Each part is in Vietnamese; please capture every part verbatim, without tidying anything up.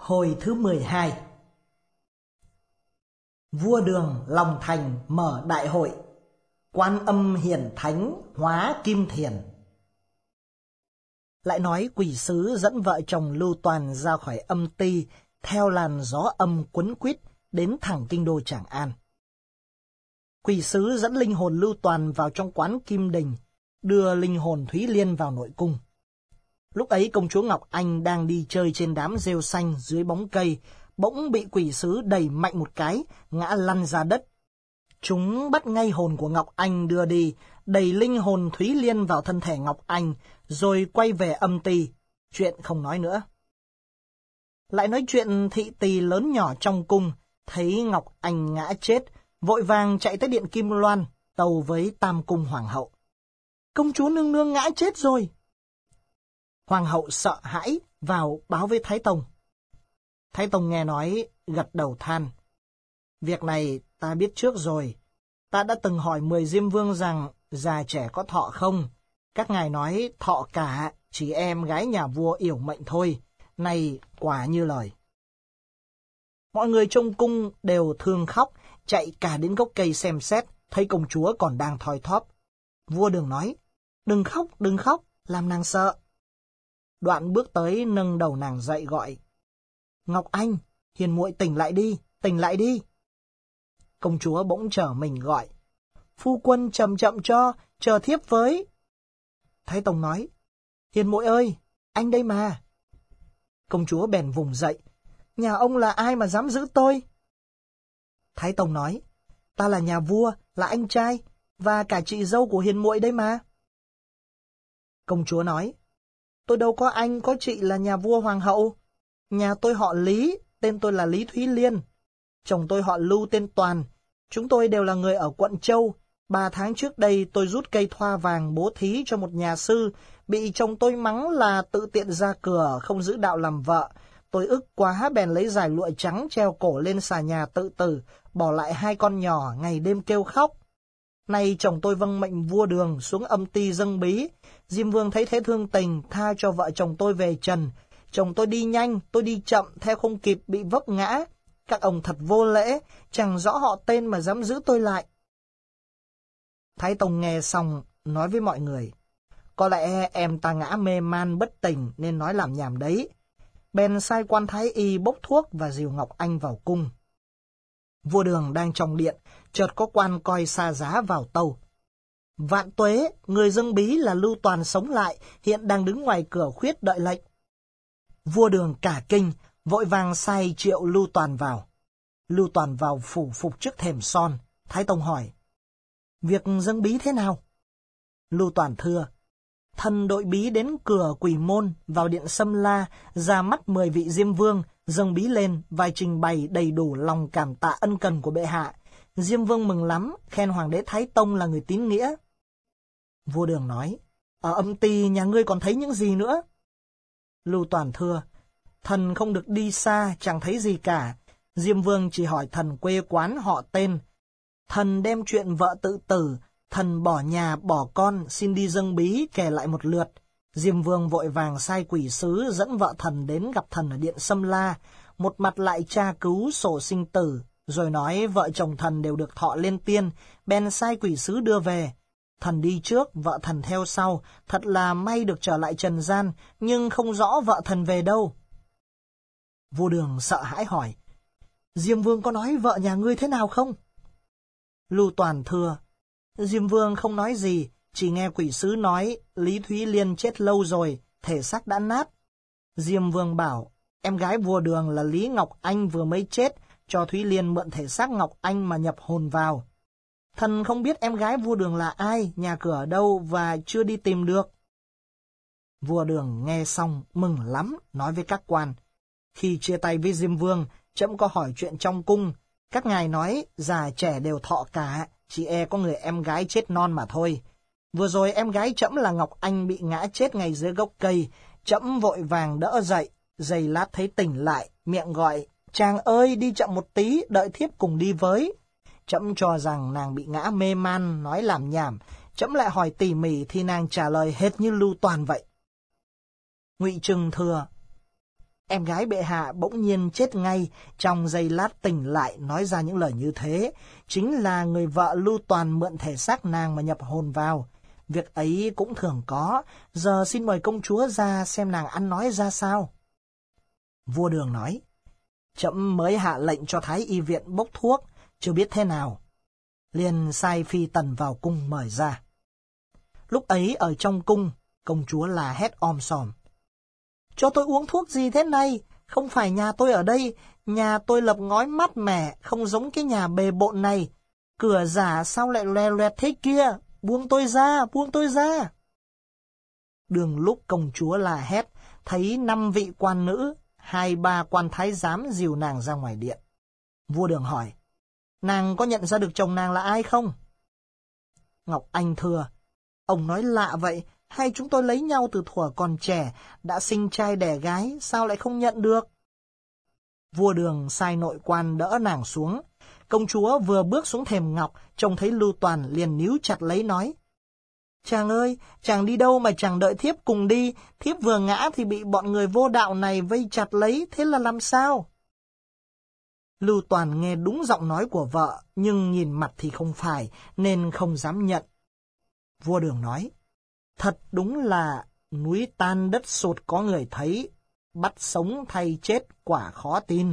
Hồi thứ mười hai. Vua Đường lòng thành mở đại hội, Quan Âm hiển thánh hóa kim thiền. Lại nói quỷ sứ dẫn vợ chồng Lưu Toàn ra khỏi Âm Ty, theo làn gió âm quấn quýt đến thẳng kinh đô Tràng An. Quỷ sứ dẫn linh hồn Lưu Toàn vào trong quán Kim Đình, đưa linh hồn Thúy Liên vào nội cung. Lúc ấy công chúa Ngọc Anh đang đi chơi trên đám rêu xanh dưới bóng cây, bỗng bị quỷ sứ đẩy mạnh một cái, ngã lăn ra đất. Chúng bắt ngay hồn của Ngọc Anh đưa đi, đẩy linh hồn Thúy Liên vào thân thể Ngọc Anh, rồi quay về Âm Ty, chuyện không nói nữa. Lại nói chuyện thị tỳ lớn nhỏ trong cung, thấy Ngọc Anh ngã chết, vội vàng chạy tới điện Kim Loan, tâu với Tam Cung Hoàng hậu. Công chúa nương nương ngã chết rồi. Hoàng hậu sợ hãi, vào báo với Thái Tông. Thái Tông nghe nói, gật đầu than. Việc này ta biết trước rồi. Ta đã từng hỏi mười Diêm Vương rằng già trẻ có thọ không? Các ngài nói thọ cả, chỉ em gái nhà vua yểu mệnh thôi. Này quả như lời. Mọi người trong cung đều thương khóc, chạy cả đến gốc cây xem xét, thấy công chúa còn đang thoi thóp. Vua Đường nói, đừng khóc, đừng khóc, làm nàng sợ. Đoạn bước tới nâng đầu nàng dậy gọi. Ngọc Anh, hiền muội tỉnh lại đi, tỉnh lại đi. Công chúa bỗng trở mình gọi. Phu quân chậm chậm cho, chờ thiếp với. Thái Tông nói, hiền muội ơi, anh đây mà. Công chúa bèn vùng dậy. Nhà ông là ai mà dám giữ tôi? Thái Tông nói, ta là nhà vua, là anh trai, và cả chị dâu của hiền muội đây mà. Công chúa nói, tôi đâu có anh, có chị là nhà vua hoàng hậu. Nhà tôi họ Lý, tên tôi là Lý Thúy Liên. Chồng tôi họ Lưu tên Toàn. Chúng tôi đều là người ở quận Châu. Ba tháng trước đây tôi rút cây thoa vàng bố thí cho một nhà sư, bị chồng tôi mắng là tự tiện ra cửa, không giữ đạo làm vợ. Tôi ức quá bèn lấy dải lụa trắng treo cổ lên xà nhà tự tử, bỏ lại hai con nhỏ ngày đêm kêu khóc. Nay chồng tôi vâng mệnh vua Đường xuống Âm Ty dâng bí. Diêm Vương thấy thế thương tình, tha cho vợ chồng tôi về trần. Chồng tôi đi nhanh, tôi đi chậm, theo không kịp bị vấp ngã. Các ông thật vô lễ, chẳng rõ họ tên mà dám giữ tôi lại. Thái Tông nghe xong, nói với mọi người. Có lẽ em ta ngã mê man bất tỉnh nên nói làm nhảm đấy. Bèn sai quan thái y bốc thuốc và dìu Ngọc Anh vào cung. Vua Đường đang trong điện, chợt có quan coi xa giá vào tâu. Vạn tuế, người dâng bí là Lưu Toàn sống lại, hiện đang đứng ngoài cửa khuyết đợi lệnh. Vua Đường cả kinh, vội vàng sai triệu Lưu Toàn vào. Lưu Toàn vào phủ phục trước thềm son. Thái Tông hỏi, việc dâng bí thế nào? Lưu Toàn thưa, thần đội bí đến cửa Quỷ Môn, vào điện Sâm La, ra mắt mười vị Diêm Vương, dâng bí lên và trình bày đầy đủ lòng cảm tạ ân cần của bệ hạ. Diêm Vương mừng lắm, khen Hoàng đế Thái Tông là người tín nghĩa. Vua Đường nói, ở Âm Ty nhà ngươi còn thấy những gì nữa? Lưu Toàn thưa, thần không được đi xa, chẳng thấy gì cả. Diêm Vương chỉ hỏi thần quê quán họ tên. Thần đem chuyện vợ tự tử, thần bỏ nhà bỏ con, xin đi dâng bí kể lại một lượt. Diêm Vương vội vàng sai quỷ sứ dẫn vợ thần đến gặp thần ở điện Sâm La, một mặt lại tra cứu sổ sinh tử, rồi nói vợ chồng thần đều được thọ lên tiên, bèn sai quỷ sứ đưa về. Thần đi trước, vợ thần theo sau, thật là may được trở lại trần gian, nhưng không rõ vợ thần về đâu. Vua Đường sợ hãi hỏi, Diêm Vương có nói vợ nhà ngươi thế nào không? Lưu Toàn thưa, Diêm Vương không nói gì, chỉ nghe quỷ sứ nói Lý Thúy Liên chết lâu rồi, thể xác đã nát. Diêm Vương bảo, em gái vua Đường là Lý Ngọc Anh vừa mới chết, cho Thúy Liên mượn thể xác Ngọc Anh mà nhập hồn vào. Thần không biết em gái vua Đường là ai, nhà cửa ở đâu và chưa đi tìm được. Vua Đường nghe xong mừng lắm, nói với các quan. Khi chia tay với Diêm Vương, trẫm có hỏi chuyện trong cung. Các ngài nói già trẻ đều thọ cả, chỉ e có người em gái chết non mà thôi. Vừa rồi em gái trẫm là Ngọc Anh bị ngã chết ngay dưới gốc cây, trẫm vội vàng đỡ dậy, giây lát thấy tỉnh lại, miệng gọi, chàng ơi đi chậm một tí, đợi thiếp cùng đi với. Trẫm cho rằng nàng bị ngã mê man, nói làm nhảm, trẫm lại hỏi tỉ mỉ thì nàng trả lời hệt như Lưu Toàn vậy. Ngụy Trừng thưa, Em gái bệ hạ bỗng nhiên chết ngay, trong giây lát tỉnh lại nói ra những lời như thế. Chính là người vợ Lưu Toàn mượn thể xác nàng mà nhập hồn vào. Việc ấy cũng thường có, giờ xin mời công chúa ra xem nàng ăn nói ra sao. Vua Đường nói, trẫm mới hạ lệnh cho Thái Y viện bốc thuốc, chưa biết thế nào. Liền sai phi tần vào cung mời ra. Lúc ấy ở trong cung, công chúa là hét om sòm. Cho tôi uống thuốc gì thế này? Không phải nhà tôi ở đây, nhà tôi lập ngói mát mẻ, không giống cái nhà bề bộn này. Cửa giả sao lại loè loẹt thế kia? Buông tôi ra, buông tôi ra. Đường lúc công chúa là hét, thấy năm vị quan nữ, hai ba quan thái giám dìu nàng ra ngoài điện. Vua Đường hỏi, nàng có nhận ra được chồng nàng là ai không? Ngọc Anh thưa, ông nói lạ vậy, hay chúng tôi lấy nhau từ thuở còn trẻ, đã sinh trai đẻ gái, sao lại không nhận được? Vua Đường sai nội quan đỡ nàng xuống. Công chúa vừa bước xuống thềm ngọc, trông thấy Lưu Toàn liền níu chặt lấy nói, chàng ơi, chàng đi đâu mà chàng đợi thiếp cùng đi, thiếp vừa ngã thì bị bọn người vô đạo này vây chặt lấy, thế là làm sao? Lưu Toàn nghe đúng giọng nói của vợ, nhưng nhìn mặt thì không phải, nên không dám nhận. Vua Đường nói, thật đúng là núi tan đất sụt có người thấy, bắt sống thay chết quả khó tin.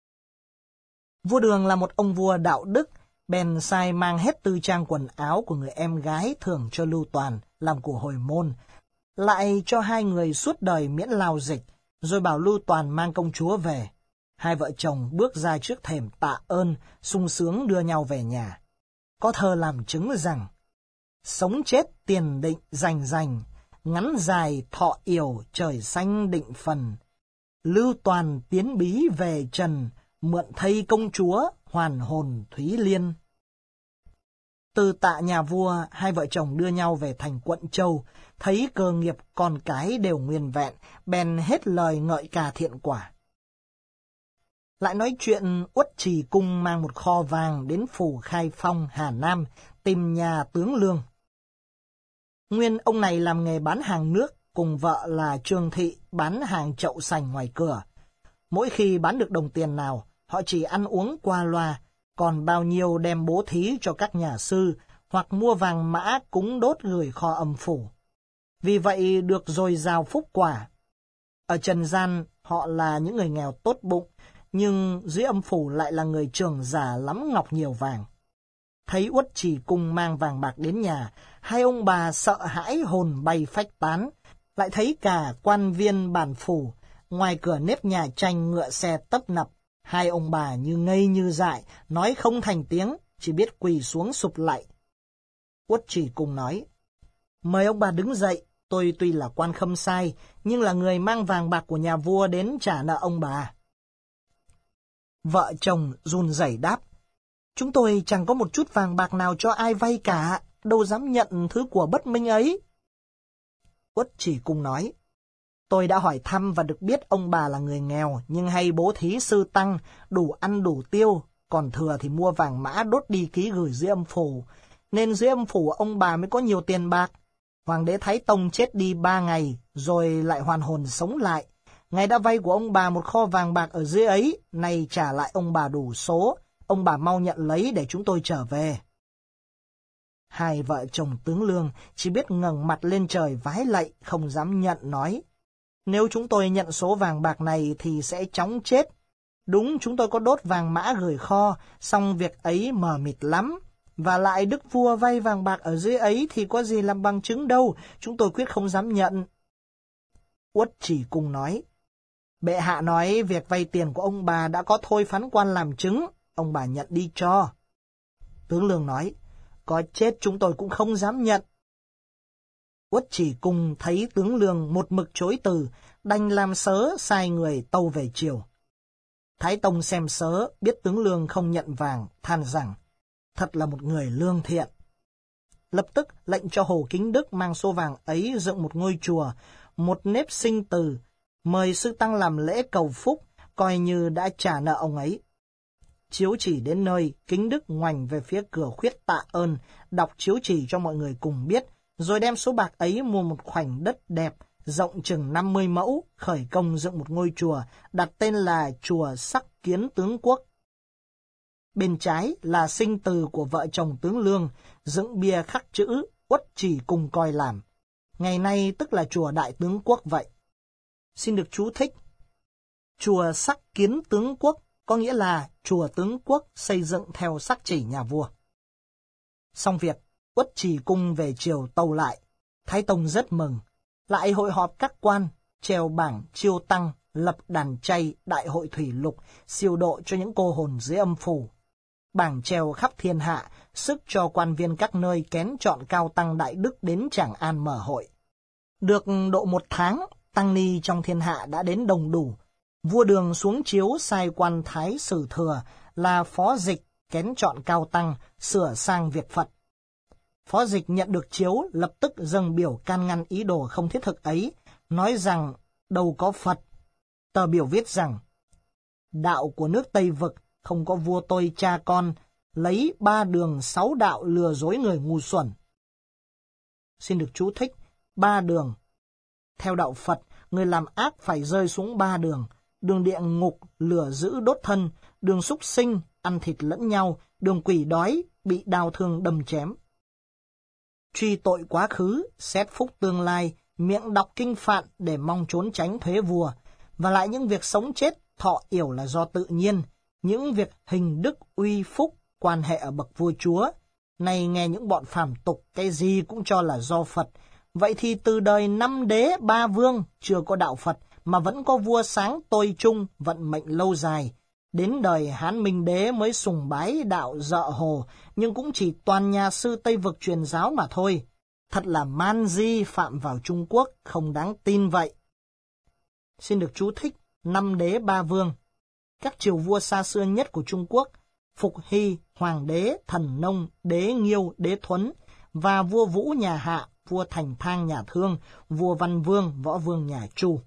Vua Đường là một ông vua đạo đức, bèn sai mang hết tư trang quần áo của người em gái thưởng cho Lưu Toàn làm của hồi môn, lại cho hai người suốt đời miễn lao dịch, rồi bảo Lưu Toàn mang công chúa về. Hai vợ chồng bước ra trước thềm tạ ơn, sung sướng đưa nhau về nhà. Có thơ làm chứng rằng, sống chết tiền định rành rành, ngắn dài thọ yểu trời xanh định phần. Lưu Toàn tiến bí về trần, mượn thây công chúa hoàn hồn Thúy Liên. Từ tạ nhà vua, hai vợ chồng đưa nhau về thành Quận Châu, thấy cơ nghiệp con cái đều nguyên vẹn, bèn hết lời ngợi ca thiện quả. Lại nói chuyện Uất Trì Cung mang một kho vàng đến phủ Khai Phong, Hà Nam, tìm nhà tướng Lương. Nguyên ông này làm nghề bán hàng nước, cùng vợ là Trương Thị bán hàng chậu sành ngoài cửa. Mỗi khi bán được đồng tiền nào, họ chỉ ăn uống qua loa, còn bao nhiêu đem bố thí cho các nhà sư, hoặc mua vàng mã cúng đốt gửi kho âm phủ. Vì vậy được dồi dào phúc quả. Ở trần gian, họ là những người nghèo tốt bụng, nhưng dưới âm phủ lại là người trưởng giả lắm ngọc nhiều vàng. Thấy Uất Trì Cung mang vàng bạc đến nhà, hai ông bà sợ hãi hồn bay phách tán, lại thấy cả quan viên bản phủ, ngoài cửa nếp nhà tranh ngựa xe tấp nập. Hai ông bà như ngây như dại, nói không thành tiếng, chỉ biết quỳ xuống sụp lạy. Uất Trì Cung nói, mời ông bà đứng dậy, tôi tuy là quan khâm sai, nhưng là người mang vàng bạc của nhà vua đến trả nợ ông bà. Vợ chồng run rẩy đáp, chúng tôi chẳng có một chút vàng bạc nào cho ai vay cả, đâu dám nhận thứ của bất minh ấy. Uất Trì Cung nói, tôi đã hỏi thăm và được biết ông bà là người nghèo, nhưng hay bố thí sư tăng, đủ ăn đủ tiêu, còn thừa thì mua vàng mã đốt đi ký gửi dưới âm phủ, nên dưới âm phủ ông bà mới có nhiều tiền bạc. Hoàng đế Thái Tông chết đi ba ngày, rồi lại hoàn hồn sống lại. Ngài đã vay của ông bà một kho vàng bạc ở dưới ấy, nay trả lại ông bà đủ số, ông bà mau nhận lấy để chúng tôi trở về. Hai vợ chồng tướng Lương chỉ biết ngẩng mặt lên trời vái lạy, không dám nhận, nói, nếu chúng tôi nhận số vàng bạc này thì sẽ chóng chết. Đúng chúng tôi có đốt vàng mã gửi kho, song việc ấy mờ mịt lắm. Và lại đức vua vay vàng bạc ở dưới ấy thì có gì làm bằng chứng đâu, chúng tôi quyết không dám nhận. Uất Trì Cung nói, bệ hạ nói việc vay tiền của ông bà đã có thôi phán quan làm chứng, ông bà nhận đi cho. Tướng Lương nói, có chết chúng tôi cũng không dám nhận. Uất Trì Cung thấy tướng Lương một mực chối từ, đành làm sớ sai người tâu về triều. Thái Tông xem sớ, biết tướng Lương không nhận vàng, than rằng, thật là một người lương thiện. Lập tức lệnh cho Hồ Kính Đức mang số vàng ấy dựng một ngôi chùa, một nếp sinh từ, mời sư tăng làm lễ cầu phúc, coi như đã trả nợ ông ấy. Chiếu chỉ đến nơi, Kính Đức ngoảnh về phía cửa khuyết tạ ơn, đọc chiếu chỉ cho mọi người cùng biết, rồi đem số bạc ấy mua một khoảnh đất đẹp, rộng chừng năm mươi mẫu, khởi công dựng một ngôi chùa, đặt tên là Chùa Sắc Kiến Tướng Quốc. Bên trái là sinh từ của vợ chồng tướng Lương, dựng bia khắc chữ Uất Trì Cùng Coi làm. Ngày nay tức là Chùa Đại Tướng Quốc vậy. Xin được chú thích. Chùa Sắc Kiến Tướng Quốc có nghĩa là chùa tướng quốc xây dựng theo sắc chỉ nhà vua. Xong việc, Uất Trì Cung về triều tâu lại. Thái Tông rất mừng, lại hội họp các quan, treo bảng chiêu tăng, lập đàn chay, đại hội thủy lục, siêu độ cho những cô hồn dưới âm phủ. Bảng treo khắp thiên hạ, sức cho quan viên các nơi kén chọn cao tăng đại đức đến Tràng An mở hội. Được độ một tháng, tăng ni trong thiên hạ đã đến đông đủ. Vua Đường xuống chiếu sai quan thái sử thừa là Phó Dịch kén chọn cao tăng, sửa sang việc Phật. Phó Dịch nhận được chiếu, lập tức dâng biểu can ngăn ý đồ không thiết thực ấy, nói rằng đâu có Phật. Tờ biểu viết rằng, đạo của nước Tây Vực không có vua tôi cha con, lấy ba đường sáu đạo lừa dối người ngu xuẩn. Xin được chú thích, ba đường. Theo đạo Phật, người làm ác phải rơi xuống ba đường. Đường địa ngục, lửa giữ đốt thân, đường súc sinh, ăn thịt lẫn nhau, đường quỷ đói, bị đao thương đâm chém. Truy tội quá khứ, xét phúc tương lai, miệng đọc kinh phạn để mong trốn tránh thuế vua, và lại những việc sống chết, thọ yểu là do tự nhiên, những việc hình đức uy phúc, quan hệ ở bậc vua chúa. Này nghe những bọn phàm tục, cái gì cũng cho là do Phật. Vậy thì từ đời năm đế ba vương, chưa có đạo Phật, mà vẫn có vua sáng tôi chung, vận mệnh lâu dài. Đến đời Hán Minh Đế mới sùng bái đạo Dợ Hồ, nhưng cũng chỉ toàn nhà sư Tây Vực truyền giáo mà thôi. Thật là man di phạm vào Trung Quốc, không đáng tin vậy. Xin được chú thích, năm đế ba vương. Các triều vua xa xưa nhất của Trung Quốc, Phục Hy, Hoàng đế, Thần Nông, Đế Nghiêu, Đế Thuấn, và vua Vũ nhà Hạ, vua Thành Thang nhà Thương, vua Văn Vương, Võ Vương nhà Chu.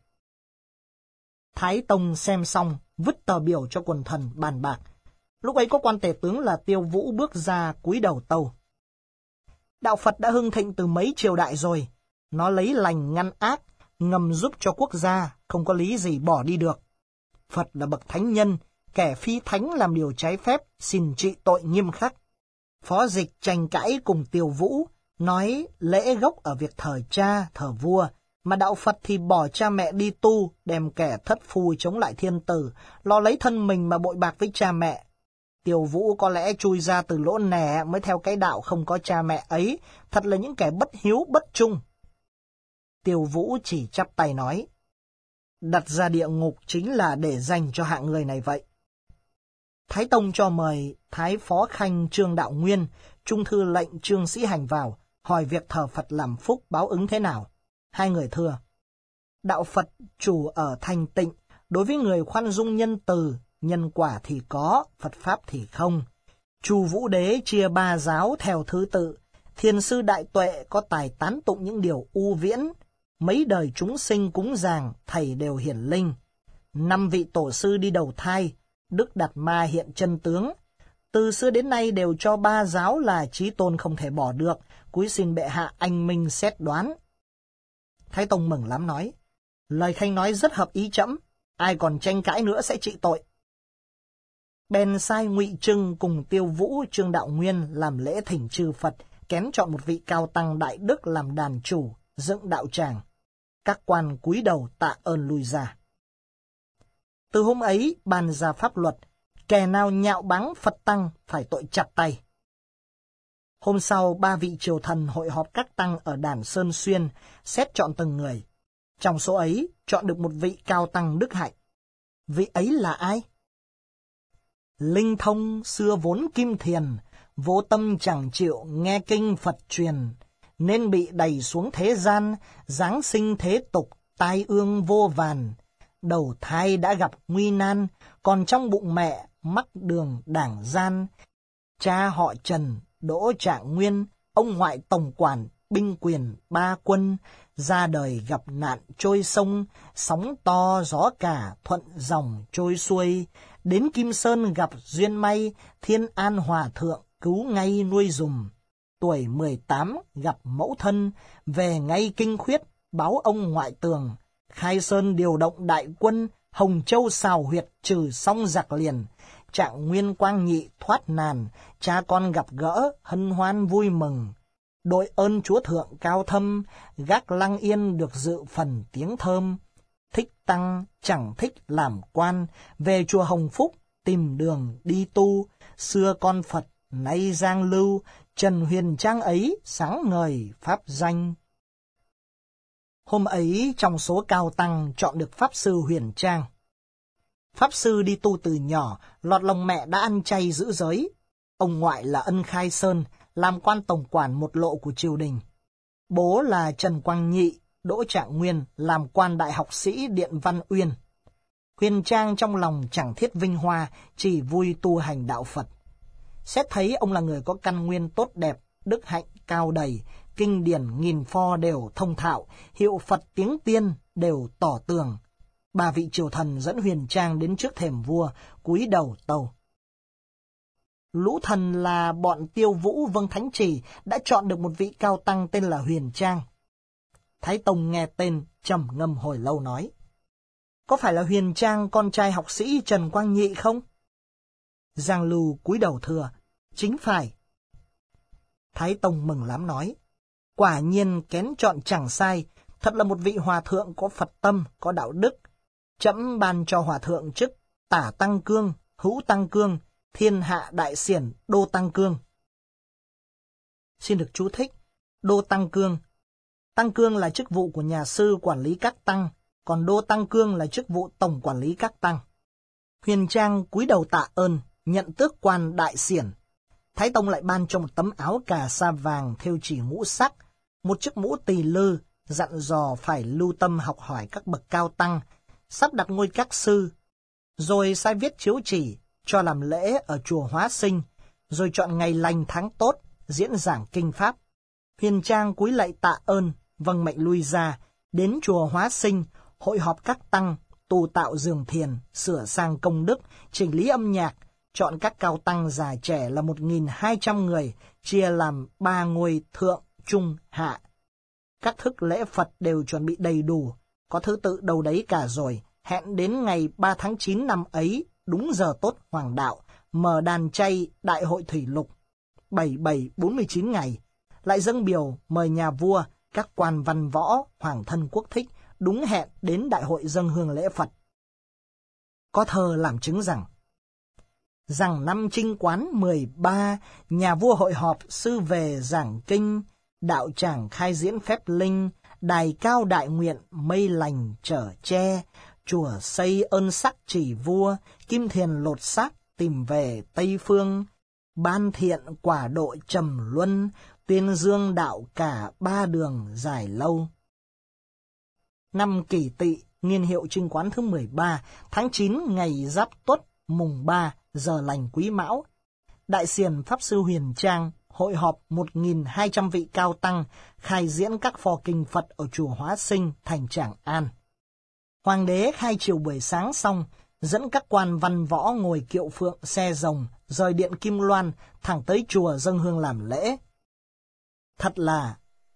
Thái Tông xem xong, vứt tờ biểu cho quần thần bàn bạc. Lúc ấy có quan tể tướng là Tiêu Vũ bước ra cúi đầu tâu. Đạo Phật đã hưng thịnh từ mấy triều đại rồi. Nó lấy lành ngăn ác, ngầm giúp cho quốc gia, không có lý gì bỏ đi được. Phật là bậc thánh nhân, kẻ phi thánh làm điều trái phép, xin trị tội nghiêm khắc. Phó Dịch tranh cãi cùng Tiêu Vũ, nói lễ gốc ở việc thờ cha, thờ vua, mà đạo Phật thì bỏ cha mẹ đi tu, đem kẻ thất phu chống lại thiên tử, lo lấy thân mình mà bội bạc với cha mẹ. Tiêu Vũ có lẽ chui ra từ lỗ nẻ mới theo cái đạo không có cha mẹ ấy, thật là những kẻ bất hiếu bất trung. Tiêu Vũ chỉ chắp tay nói, đặt ra địa ngục chính là để dành cho hạng người này vậy. Thái Tông cho mời Thái Phó Khanh Trương Đạo Nguyên, trung thư lệnh Trương Sĩ Hành vào, hỏi việc thờ Phật làm phúc báo ứng thế nào. Hai người thưa, đạo Phật chủ ở thanh tịnh, đối với người khoan dung nhân từ, nhân quả thì có, Phật Pháp thì không. Chu Vũ Đế chia ba giáo theo thứ tự, Thiền sư Đại Tuệ có tài tán tụng những điều u viễn, mấy đời chúng sinh cúng dường, thầy đều hiển linh. Năm vị tổ sư đi đầu thai, Đức Đạt Ma hiện chân tướng. Từ xưa đến nay đều cho ba giáo là chí tôn không thể bỏ được, cúi xin bệ hạ anh minh xét đoán. Thái Tông mừng lắm nói, lời Khanh nói rất hợp ý trẫm, ai còn tranh cãi nữa sẽ trị tội. Bèn sai Ngụy Trưng cùng Tiêu Vũ, Trương Đạo Nguyên làm lễ thỉnh chư Phật, kén chọn một vị cao tăng đại đức làm đàn chủ, dựng đạo tràng. Các quan cúi đầu tạ ơn lui ra. Từ hôm ấy ban ra pháp luật, kẻ nào nhạo báng Phật tăng phải tội chặt tay. Hôm sau, ba vị triều thần hội họp các tăng ở đàn Sơn Xuyên, xét chọn từng người. Trong số ấy, chọn được một vị cao tăng đức hạnh. Vị ấy là ai? Linh thông xưa vốn kim thiền, vô tâm chẳng chịu nghe kinh Phật truyền, nên bị đày xuống thế gian, giáng sinh thế tục, tai ương vô vàn. Đầu thai đã gặp nguy nan, còn trong bụng mẹ mắc đường đảng gian. Cha họ Trần, Đỗ Trạng Nguyên, ông ngoại tổng quản, binh quyền ba quân, ra đời gặp nạn trôi sông, sóng to gió cả thuận dòng trôi xuôi. Đến Kim Sơn gặp duyên may, Thiên An Hòa Thượng cứu ngay nuôi dùm. Tuổi mười tám gặp mẫu thân, về ngay kinh khuyết, báo ông ngoại tường, Khai Sơn điều động đại quân, Hồng Châu xào huyệt trừ xong giặc liền. Trạng Nguyên Quang Nhị thoát nạn, cha con gặp gỡ, hân hoan vui mừng. Đội ơn chúa thượng cao thâm, gác Lăng Yên được dự phần tiếng thơm. Thích tăng chẳng thích làm quan, về chùa Hồng Phúc tìm đường đi tu. Xưa con Phật nay giang lưu, Trần Huyền Trang ấy sáng ngời pháp danh. Hôm ấy trong số cao tăng chọn được Pháp Sư Huyền Trang. Pháp Sư đi tu từ nhỏ, lọt lòng mẹ đã ăn chay giữ giới. Ông ngoại là Ân Khai Sơn, làm quan tổng quản một lộ của triều đình. Bố là Trần Quang Nhị, Đỗ Trạng Nguyên, làm quan đại học sĩ Điện Văn Uyên. Huyền Trang trong lòng chẳng thiết vinh hoa, chỉ vui tu hành đạo Phật. Xét thấy ông là người có căn nguyên tốt đẹp, đức hạnh cao đầy, kinh điển nghìn pho đều thông thạo, hiệu Phật tiếng tiên đều tỏ tường. Ba vị triều thần dẫn Huyền Trang đến trước thềm vua, cúi đầu tâu. Lũ thần là bọn Tiêu Vũ Vâng Thánh Trì đã chọn được một vị cao tăng tên là Huyền Trang. Thái Tông nghe tên, trầm ngâm hồi lâu nói. Có phải là Huyền Trang con trai học sĩ Trần Quang Nhị không? Giang Lưu cúi đầu thưa, chính phải. Thái Tông mừng lắm nói, quả nhiên kén chọn chẳng sai, thật là một vị hòa thượng có Phật tâm, có đạo đức. Trẫm ban cho hòa thượng chức Tả Tăng Cương, Hữu Tăng Cương, Thiên Hạ Đại Xiển, Đô Tăng Cương. Xin được chú thích, Đô Tăng Cương. Tăng Cương là chức vụ của nhà sư quản lý các tăng, còn Đô Tăng Cương là chức vụ tổng quản lý các tăng. Huyền Trang cúi đầu tạ ơn, nhận tước quan đại xiển. Thái Tông lại ban cho một tấm áo cà sa vàng thêu chỉ ngũ sắc, một chiếc mũ tỳ lư, dặn dò phải lưu tâm học hỏi các bậc cao tăng, sắp đặt ngôi các sư, rồi sai viết chiếu chỉ cho làm lễ ở chùa Hóa Sinh, rồi chọn ngày lành tháng tốt diễn giảng kinh pháp. Huyền Trang cúi lạy tạ ơn, vâng mệnh lui ra, đến chùa Hóa Sinh, hội họp các tăng, tu tạo giường thiền, sửa sang công đức, chỉnh lý âm nhạc, chọn các cao tăng già trẻ là một nghìn hai trăm người, chia làm ba ngôi thượng, trung, hạ. Các thức lễ Phật đều chuẩn bị đầy đủ, có thứ tự đâu đấy cả rồi, hẹn đến ngày ba tháng chín năm ấy, đúng giờ tốt hoàng đạo, mở đàn chay đại hội thủy lục, bảy bảy bốn mươi chín ngày, lại dâng biểu mời nhà vua, các quan văn võ, hoàng thân quốc thích, đúng hẹn đến đại hội dâng hương lễ Phật. Có thơ làm chứng rằng, rằng năm Trinh Quán mười ba, nhà vua hội họp sư về giảng kinh, đạo tràng khai diễn phép linh, đài cao đại nguyện mây lành trở che, chùa xây ơn sắc chỉ vua, kim thiền lột xác tìm về Tây Phương, ban thiện quả độ trầm luân, tuyên dương đạo cả ba đường dài lâu. Năm Kỷ Tỵ, niên hiệu Trinh Quán thứ mười ba, tháng chín ngày Giáp Tuất, mùng ba, giờ lành Quý Mão, Đại xiển Pháp Sư Huyền Trang hội họp một nghìn hai trăm vị cao tăng khai diễn các phò kinh Phật ở chùa Hóa Sinh, thành Tràng An. Hoàng đế khai triều buổi sáng xong, dẫn các quan văn võ ngồi kiệu phượng xe rồng rời điện Kim Loan thẳng tới chùa dâng hương làm lễ. Thật là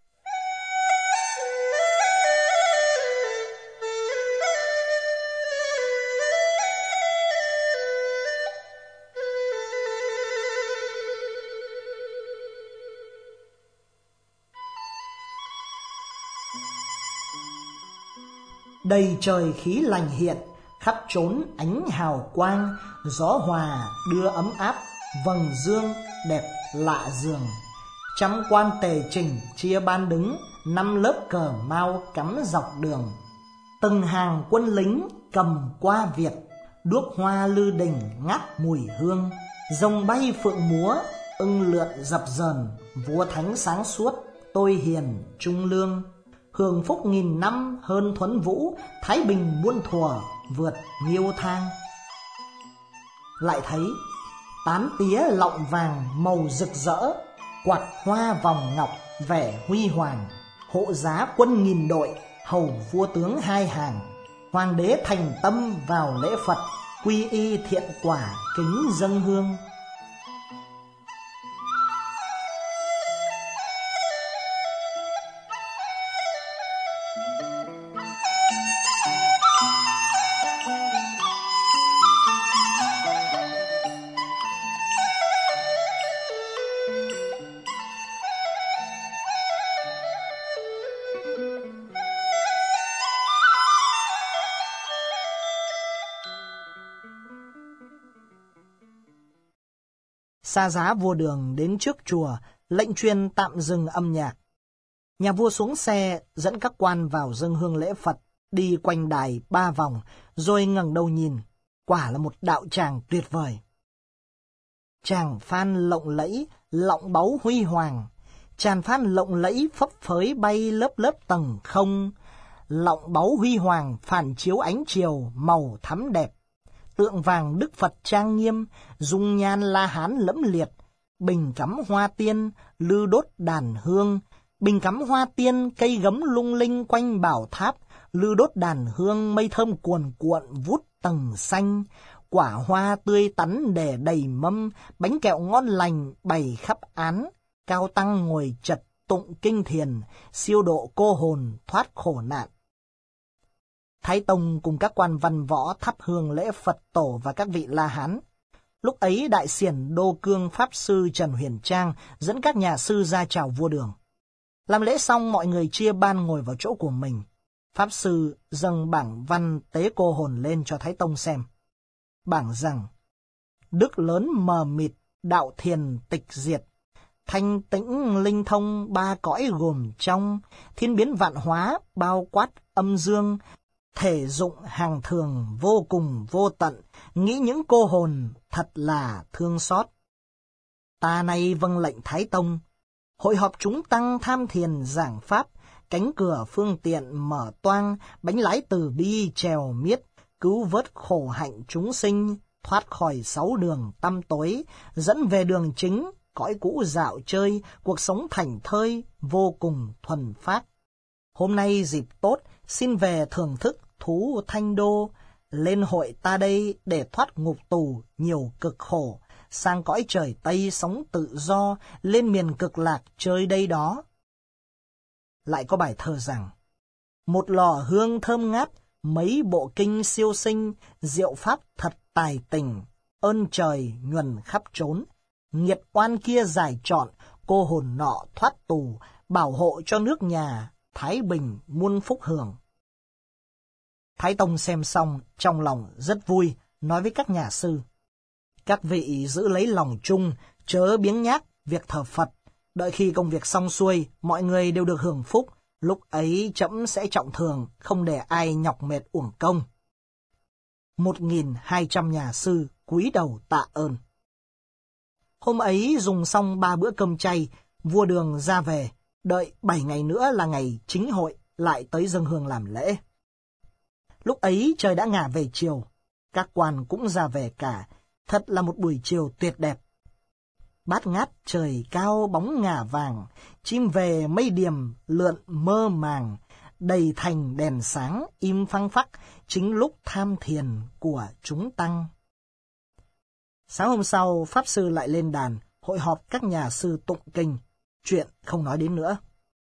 đầy trời khí lành hiện, khắp trốn ánh hào quang, gió hòa đưa ấm áp, vầng dương đẹp lạ giường. Trăm quan tề chỉnh chia ban đứng, năm lớp cờ mao cắm dọc đường. Từng hàng quân lính cầm qua Việt, đuốc hoa lư đình ngát mùi hương. Rồng bay phượng múa, ưng lượn dập dờn, vua thánh sáng suốt, tôi hiền trung lương. Hưởng phúc nghìn năm hơn thuấn vũ, thái bình muôn thuở vượt nghiêu thang. Lại thấy tán tía lọng vàng màu rực rỡ, quạt hoa vòng ngọc vẻ huy hoàng, hộ giá quân nghìn đội, hầu vua tướng hai hàng. Hoàng đế thành tâm vào lễ Phật, quy y thiện quả kính dâng hương. Xa giá vua Đường đến trước chùa, lệnh truyền tạm dừng âm nhạc. Nhà vua xuống xe, dẫn các quan vào dâng hương lễ Phật, đi quanh đài ba vòng, rồi ngẩng đầu nhìn. Quả là một đạo tràng tuyệt vời. Tràng phan lộng lẫy, lọng báu huy hoàng. Tràng phan lộng lẫy phấp phới bay lớp lớp tầng không. Lọng báu huy hoàng phản chiếu ánh chiều, màu thắm đẹp. Tượng vàng Đức Phật trang nghiêm, dung nhan La Hán lẫm liệt. Bình cắm hoa tiên, lư đốt đàn hương. Bình cắm hoa tiên, cây gấm lung linh quanh bảo tháp. Lư đốt đàn hương, mây thơm cuồn cuộn vút tầng xanh. Quả hoa tươi tắn để đầy mâm, bánh kẹo ngon lành bày khắp án. Cao tăng ngồi chật tụng kinh thiền, siêu độ cô hồn thoát khổ nạn. Thái Tông cùng các quan văn võ thắp hương lễ Phật tổ và các vị La Hán. Lúc ấy đại xiển Đô Cương Pháp Sư Trần Huyền Trang dẫn các nhà sư ra chào vua Đường. Làm lễ xong, mọi người chia ban ngồi vào chỗ của mình. Pháp Sư dâng bảng văn tế cô hồn lên cho Thái Tông xem. Bảng rằng: đức lớn mờ mịt, đạo thiền tịch diệt, thanh tĩnh linh thông ba cõi gồm trong, thiên biến vạn hóa bao quát âm dương, thể dụng hàng thường vô cùng vô tận, nghĩ những cô hồn thật là thương xót. Ta nay vâng lệnh Thái Tông, hội họp chúng tăng tham thiền giảng pháp, cánh cửa phương tiện mở toang, bánh lái từ bi trèo miết, cứu vớt khổ hạnh chúng sinh, thoát khỏi sáu đường tăm tối, dẫn về đường chính, cõi cũ dạo chơi, cuộc sống thảnh thơi, vô cùng thuần phát. Hôm nay dịp tốt, xin về thưởng thức thú Thanh Đô, lên hội ta đây để thoát ngục tù nhiều cực khổ, sang cõi trời Tây sống tự do, lên miền cực lạc chơi đây đó. Lại có bài thơ rằng: một lò hương thơm ngát, mấy bộ kinh siêu sinh, diệu pháp thật tài tình, ơn trời nhuần khắp trốn, nghiệp oan kia giải trọn, cô hồn nọ thoát tù, bảo hộ cho nước nhà, thái bình muôn phúc hưởng. Thái Tông xem xong, trong lòng rất vui, nói với các nhà sư: các vị giữ lấy lòng chung, chớ biếng nhác việc thờ Phật, đợi khi công việc xong xuôi, mọi người đều được hưởng phúc, lúc ấy trẫm sẽ trọng thường, không để ai nhọc mệt uổng công. Một nghìn hai trăm nhà sư cúi đầu tạ ơn. Hôm ấy dùng xong ba bữa cơm chay, vua Đường ra về, đợi bảy ngày nữa là ngày chính hội, lại tới dâng hương làm lễ. Lúc ấy trời đã ngả về chiều, các quan cũng ra về cả, thật là một buổi chiều tuyệt đẹp. Bát ngát trời cao bóng ngả vàng, chim về mây điềm lượn mơ màng, đầy thành đèn sáng im phăng phắc, chính lúc tham thiền của chúng tăng. Sáng hôm sau, Pháp Sư lại lên đàn, hội họp các nhà sư tụng kinh, chuyện không nói đến nữa.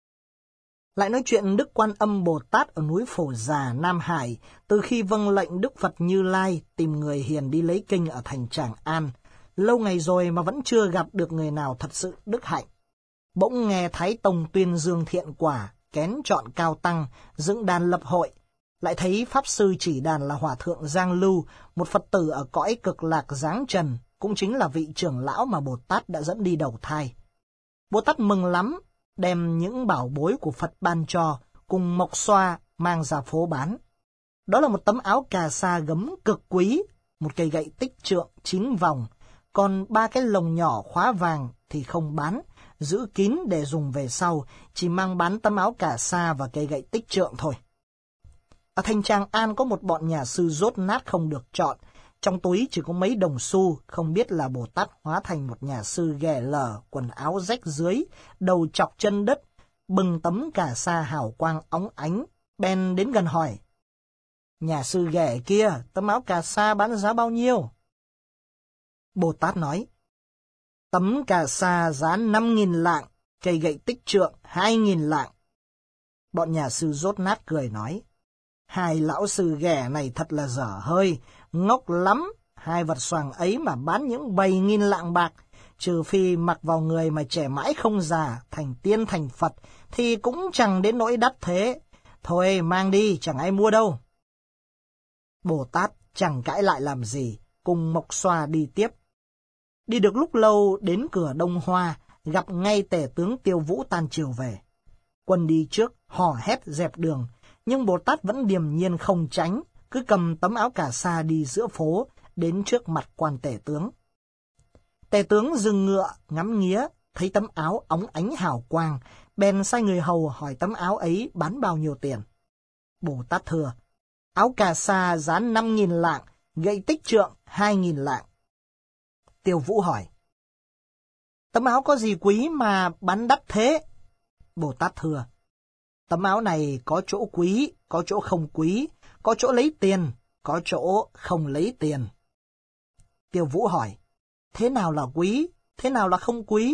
Lại nói chuyện Đức Quan Âm Bồ Tát ở núi Phổ Già, Nam Hải, từ khi vâng lệnh Đức Phật Như Lai tìm người hiền đi lấy kinh ở thành Tràng An, lâu ngày rồi mà vẫn chưa gặp được người nào thật sự đức hạnh. Bỗng nghe Thái Tông tuyên dương thiện quả, kén chọn cao tăng, dựng đàn lập hội, lại thấy Pháp Sư chỉ đàn là Hòa Thượng Giang Lưu, một Phật tử ở cõi cực lạc giáng trần, cũng chính là vị trưởng lão mà Bồ Tát đã dẫn đi đầu thai. Bồ Tát mừng lắm, đem những bảo bối của Phật ban cho, cùng mộc xoa mang ra phố bán. Đó là một tấm áo cà sa gấm cực quý, một cây gậy tích trượng chín vòng, còn ba cái lồng nhỏ khóa vàng thì không bán, giữ kín để dùng về sau, chỉ mang bán tấm áo cà sa và cây gậy tích trượng thôi. Ở thành Tràng An có một bọn nhà sư dốt nát không được chọn, trong túi chỉ có mấy đồng xu, không biết là Bồ Tát hóa thành một nhà sư ghẻ lở, quần áo rách dưới, đầu chọc chân đất, bừng tấm cà sa hào quang óng ánh, bèn đến gần hỏi: nhà sư ghẻ kia, tấm áo cà sa bán giá bao nhiêu? Bồ Tát nói: tấm cà sa giá năm nghìn lạng, cây gậy tích trượng hai nghìn lạng. Bọn nhà sư dốt nát cười nói: hai lão sư ghẻ này thật là dở hơi, ngốc lắm, hai vật xoàng ấy mà bán những bảy nghìn lạng bạc, trừ phi mặc vào người mà trẻ mãi không già, thành tiên thành Phật, thì cũng chẳng đến nỗi đắt thế. Thôi mang đi, chẳng ai mua đâu. Bồ Tát chẳng cãi lại làm gì, cùng mộc xoa đi tiếp. Đi được lúc lâu đến cửa Đông Hoa, gặp ngay tể tướng Tiêu Vũ tan chiều về. Quân đi trước, hò hét dẹp đường, nhưng Bồ Tát vẫn điềm nhiên không tránh, cứ cầm tấm áo cà sa đi giữa phố, đến trước mặt quan tể tướng. Tể tướng dừng ngựa, ngắm nghía, thấy tấm áo óng ánh hào quang, bèn sai người hầu hỏi tấm áo ấy bán bao nhiêu tiền. Bồ Tát thưa, áo cà sa giá năm nghìn lạng, gậy tích trượng hai nghìn lạng. Tiêu Vũ hỏi, tấm áo có gì quý mà bán đắt thế? Bồ Tát thưa, tấm áo này có chỗ quý, có chỗ không quý, có chỗ lấy tiền, có chỗ không lấy tiền. Tiêu Vũ hỏi, thế nào là quý, thế nào là không quý?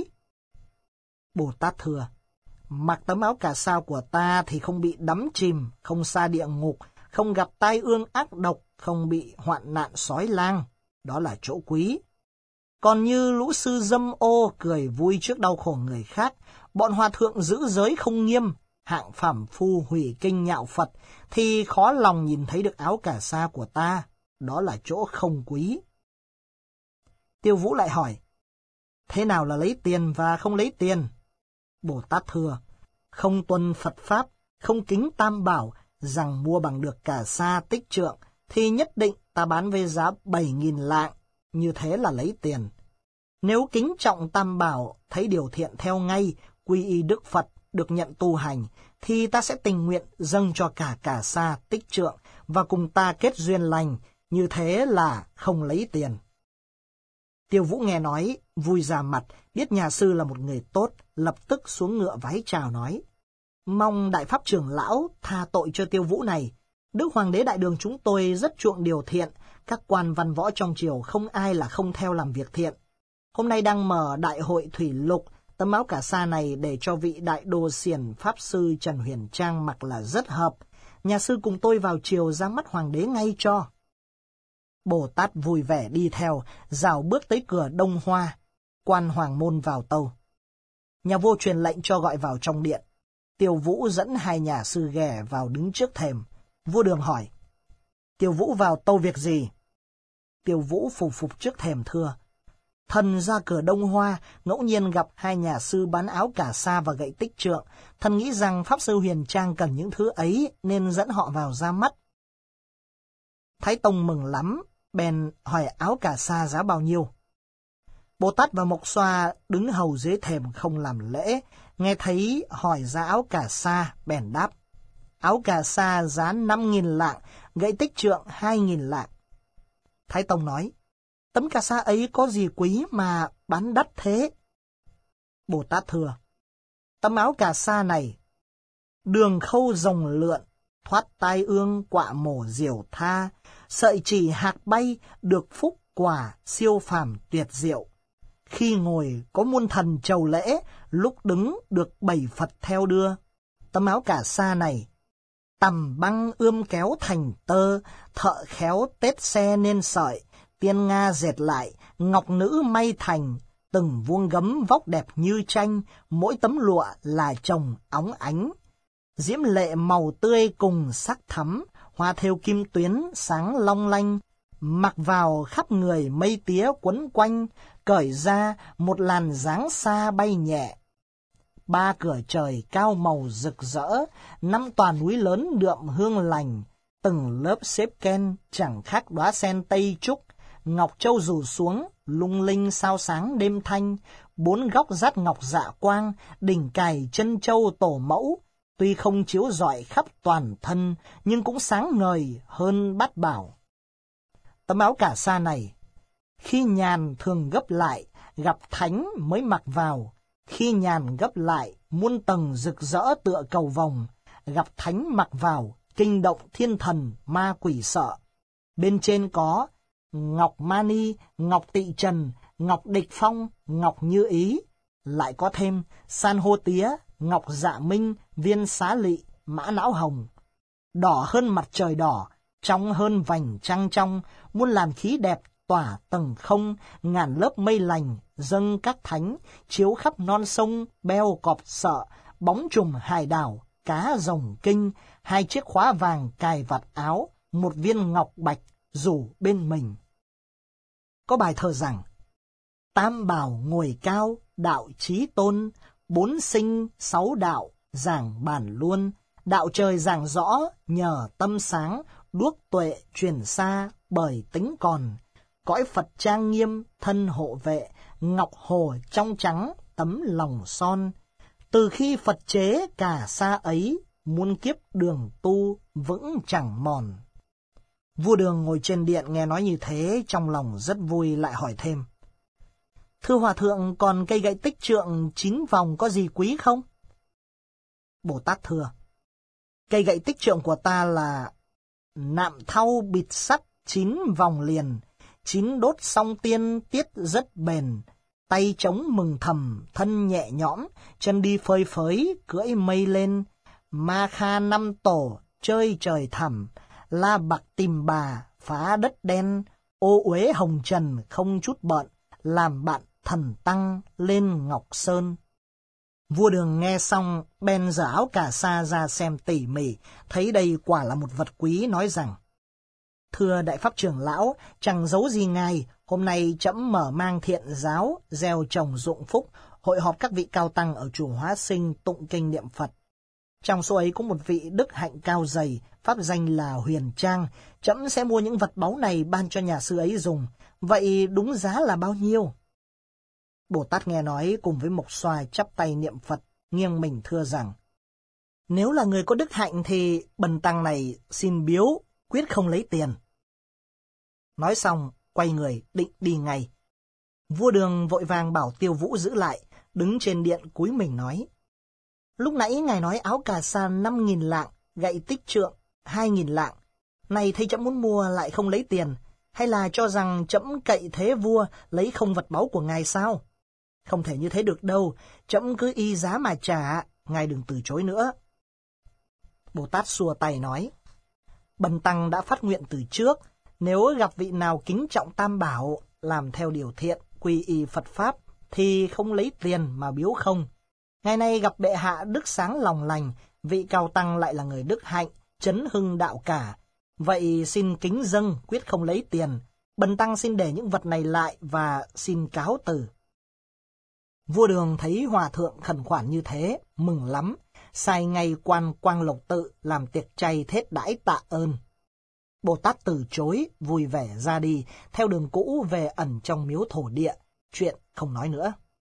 Bồ Tát thưa, mặc tấm áo cà sa của ta thì không bị đắm chìm, không sa địa ngục, không gặp tai ương ác độc, không bị hoạn nạn sói lang, đó là chỗ quý. Còn như lũ sư dâm ô cười vui trước đau khổ người khác, bọn hòa thượng giữ giới không nghiêm, hạng phàm phu hủy kinh nhạo Phật, thì khó lòng nhìn thấy được áo cà sa của ta, đó là chỗ không quý. Tiêu Vũ lại hỏi, thế nào là lấy tiền và không lấy tiền? Bồ Tát thưa, không tuân Phật Pháp, không kính Tam Bảo, rằng mua bằng được cà sa tích trượng, thì nhất định ta bán với giá bảy nghìn lạng, như thế là lấy tiền. Nếu kính trọng Tam Bảo, thấy điều thiện theo ngay, quy y Đức Phật, được nhận tu hành, thì ta sẽ tình nguyện dâng cho cả cà sa tích trượng và cùng ta kết duyên lành, như thế là không lấy tiền. Tiêu Vũ nghe nói, vui ra mặt, biết nhà sư là một người tốt, lập tức xuống ngựa vái chào nói, mong Đại Pháp trưởng lão tha tội cho Tiêu Vũ này. Đức Hoàng đế Đại Đường chúng tôi rất chuộng điều thiện, các quan văn võ trong triều không ai là không theo làm việc thiện. Hôm nay đang mở đại hội thủy lục, tấm áo cà sa này để cho vị đại đô xiển Pháp sư Trần Huyền Trang mặc là rất hợp. Nhà sư cùng tôi vào triều ra mắt Hoàng đế ngay cho. Bồ Tát vui vẻ đi theo, rào bước tới cửa Đông Hoa, quan hoàng môn vào tâu. Nhà vua truyền lệnh cho gọi vào trong điện. Tiêu Vũ dẫn hai nhà sư ghé vào đứng trước thềm. Vua Đường hỏi, Tiêu Vũ vào tâu việc gì? Tiêu Vũ phục phục trước thềm thưa, thần ra cửa Đông Hoa, ngẫu nhiên gặp hai nhà sư bán áo cà sa và gậy tích trượng. Thần nghĩ rằng Pháp sư Huyền Trang cần những thứ ấy, nên dẫn họ vào ra mắt. Thái Tông mừng lắm, bèn hỏi áo cà sa giá bao nhiêu. Bồ Tát và Mộc Xoa đứng hầu dưới thềm không làm lễ, nghe thấy hỏi giá áo cà sa, bèn đáp, áo cà sa giá năm nghìn lạng, gậy tích trượng hai nghìn lạng. Thái Tông nói, tấm cà sa ấy có gì quý mà bán đắt thế? Bồ Tát thưa, tấm áo cà sa này, đường khâu rồng lượn, thoát tai ương quạ mổ diều tha, sợi chỉ hạc bay, được phúc quả siêu phàm tuyệt diệu. Khi ngồi có muôn thần chầu lễ, lúc đứng được bảy Phật theo đưa. Tấm áo cà sa này, tằm băng ươm kéo thành tơ, thợ khéo tết xe nên sợi, tiên Nga dệt lại, ngọc nữ may thành, từng vuông gấm vóc đẹp như tranh, mỗi tấm lụa là chồng óng ánh. Diễm lệ màu tươi cùng sắc thắm, hoa thêu kim tuyến sáng long lanh, mặc vào khắp người mây tía quấn quanh, cởi ra một làn dáng xa bay nhẹ. Ba cửa trời cao màu rực rỡ, năm toàn núi lớn đượm hương lành, từng lớp xếp ken chẳng khác đóa sen tây trúc, ngọc châu rủ xuống, lung linh sao sáng đêm thanh, bốn góc dát ngọc dạ quang, đỉnh cài chân châu tổ mẫu, tuy không chiếu rọi khắp toàn thân, nhưng cũng sáng ngời hơn bát bảo. Tấm áo cà sa này, khi nhàn thường gấp lại, gặp thánh mới mặc vào, khi nhàn gấp lại, muôn tầng rực rỡ tựa cầu vồng, gặp thánh mặc vào, kinh động thiên thần, ma quỷ sợ. Bên trên có ngọc mani, ngọc tị trần, ngọc địch phong, ngọc như ý, lại có thêm san hô tía, ngọc dạ minh, viên xá lị, mã não hồng. Đỏ hơn mặt trời đỏ, trong hơn vành trăng trong, muôn làn khí đẹp tỏa tầng không, ngàn lớp mây lành, dâng các thánh, chiếu khắp non sông, beo cọp sợ, bóng trùm hải đảo, cá rồng kinh, hai chiếc khóa vàng cài vạt áo, một viên ngọc bạch rủ bên mình. Có bài thơ rằng, tam bảo ngồi cao, đạo chí tôn, bốn sinh, sáu đạo, giảng bản luôn, đạo trời giảng rõ, nhờ tâm sáng, đuốc tuệ truyền xa, bởi tính còn. Cõi Phật trang nghiêm, thân hộ vệ, ngọc hồ trong trắng, tấm lòng son. Từ khi Phật chế cả xa ấy, muôn kiếp đường tu vững chẳng mòn. Vua Đường ngồi trên điện nghe nói như thế, trong lòng rất vui, lại hỏi thêm. Thưa Hòa Thượng, còn cây gậy tích trượng chín vòng có gì quý không? Bồ Tát thưa, cây gậy tích trượng của ta là nạm thau bịt sắt chín vòng liền, chín đốt song tiên tiết rất bền, tay trống mừng thầm, thân nhẹ nhõm, chân đi phơi phới, cưỡi mây lên, ma kha năm tổ, chơi trời thẳm, la bạc tìm bà, phá đất đen, ô uế hồng trần không chút bợn, làm bạn thần tăng lên Ngọc Sơn. Vua Đường nghe xong, bèn giở áo cà sa ra xem tỉ mỉ, thấy đây quả là một vật quý, nói rằng, thưa Đại Pháp Trưởng Lão, chẳng giấu gì ngài, hôm nay trẫm mở mang thiện giáo, gieo trồng dụng phúc, hội họp các vị cao tăng ở chùa Hóa Sinh tụng kinh niệm Phật. Trong số ấy có một vị đức hạnh cao dày, pháp danh là Huyền Trang, trẫm sẽ mua những vật báu này ban cho nhà sư ấy dùng, vậy đúng giá là bao nhiêu? Bồ Tát nghe nói cùng với Mộc Xoài chắp tay niệm Phật, nghiêng mình thưa rằng, nếu là người có đức hạnh thì bần tăng này xin biếu, quyết không lấy tiền. Nói xong, quay người định đi ngay. Vua Đường vội vàng bảo Tiêu Vũ giữ lại, đứng trên điện cúi mình nói, lúc nãy ngài nói áo cà sa năm nghìn lạng, gậy tích trượng hai nghìn lạng, này thấy trẫm muốn mua lại không lấy tiền, hay là cho rằng trẫm cậy thế vua lấy không vật báu của ngài sao? Không thể như thế được đâu, trẫm cứ y giá mà trả, ngài đừng từ chối nữa. Bồ Tát xua tay nói, bần tăng đã phát nguyện từ trước, nếu gặp vị nào kính trọng tam bảo, làm theo điều thiện, quy y Phật Pháp, thì không lấy tiền mà biếu không. Ngày nay gặp bệ hạ đức sáng lòng lành, vị cao tăng lại là người đức hạnh, chấn hưng đạo cả. Vậy xin kính dâng, quyết không lấy tiền. Bần tăng xin để những vật này lại và xin cáo từ. Vua Đường thấy hòa thượng khẩn khoản như thế, mừng lắm, sai ngay quan Quang Lộc Tự làm tiệc chay thết đãi tạ ơn. Bồ Tát từ chối, vui vẻ ra đi, theo đường cũ về ẩn trong miếu thổ địa, chuyện không nói nữa.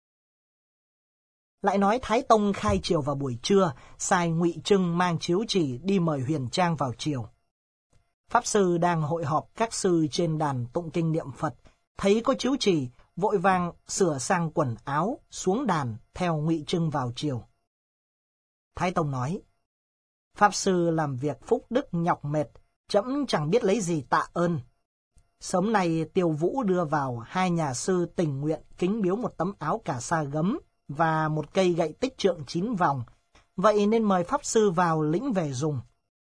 Lại nói Thái Tông khai triều vào buổi trưa, sai Ngụy Trưng mang chiếu chỉ đi mời Huyền Trang vào triều. Pháp sư đang hội họp các sư trên đàn tụng kinh niệm Phật, thấy có chiếu chỉ, vội vàng sửa sang quần áo, xuống đàn, theo Ngụy Trưng vào triều. Thái Tông nói, Pháp sư làm việc phúc đức nhọc mệt, trẫm chẳng biết lấy gì tạ ơn. Sớm nay Tiêu Vũ đưa vào hai nhà sư tình nguyện kính biếu một tấm áo cà sa gấm và một cây gậy tích trượng chín vòng, vậy nên mời Pháp sư vào lĩnh về dùng.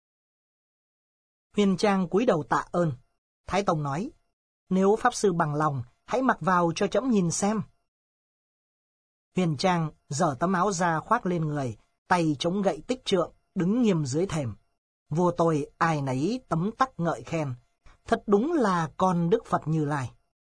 Huyền Trang cúi đầu tạ ơn. Thái Tông nói, nếu Pháp sư bằng lòng, hãy mặc vào cho trẫm nhìn xem. Huyền Trang giở tấm áo ra khoác lên người, tay chống gậy tích trượng, đứng nghiêm dưới thềm. Vua tôi ai nấy tấm tắc ngợi khen, thật đúng là con Đức Phật Như Lai.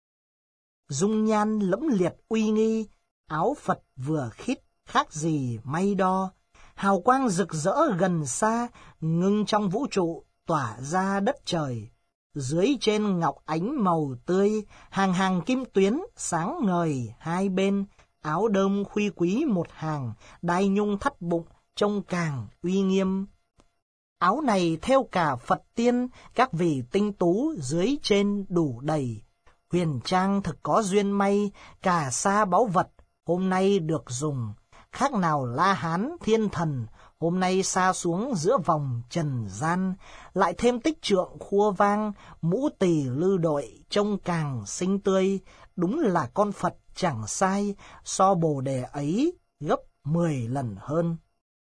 Dung nhan lẫm liệt uy nghi, áo Phật vừa khít khác gì mây đo, hào quang rực rỡ gần xa, ngưng trong vũ trụ tỏa ra đất trời. Dưới trên ngọc ánh màu tươi, hàng hàng kim tuyến sáng ngời hai bên, áo đơm khuy quý một hàng, đai nhung thắt bụng trông càng uy nghiêm. Áo này theo cả Phật tiên, các vị tinh tú dưới trên đủ đầy. Huyền Trang thực có duyên may, cả sa báu vật, hôm nay được dùng. Khác nào La Hán thiên thần, hôm nay sa xuống giữa vòng trần gian. Lại thêm tích trượng khua vang, mũ tỳ lư đội, trông càng xinh tươi. Đúng là con Phật chẳng sai, so Bồ Đề ấy gấp mười lần hơn.